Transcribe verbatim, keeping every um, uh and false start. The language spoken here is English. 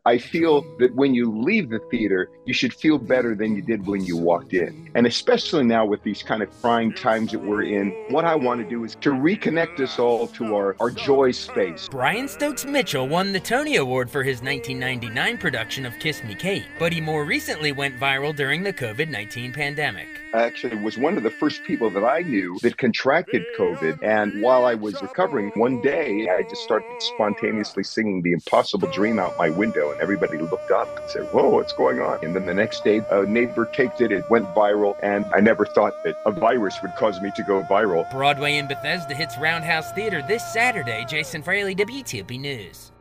I feel that when you leave the theater, you should feel better than you did when you walked in. And especially now with these kind of trying times that we're in, what I want to do is to reconnect us all to our, our joy space. Brian Stokes Mitchell won the Tony Award for his nineteen ninety-nine production of Kiss Me Kate, but he more recently went viral during the covid nineteen pandemic. I actually was one of the first people that I knew that contracted COVID. And while I was recovering, one day I just started spontaneously singing The Impossible Dream out my window, and everybody looked up and said, whoa, what's going on? And then the next day, a neighbor taped it, it went viral, and I never thought that a virus would cause me to go viral. Broadway in Bethesda hits Roundhouse Theater this Saturday. Jason Fraley, W T O P News.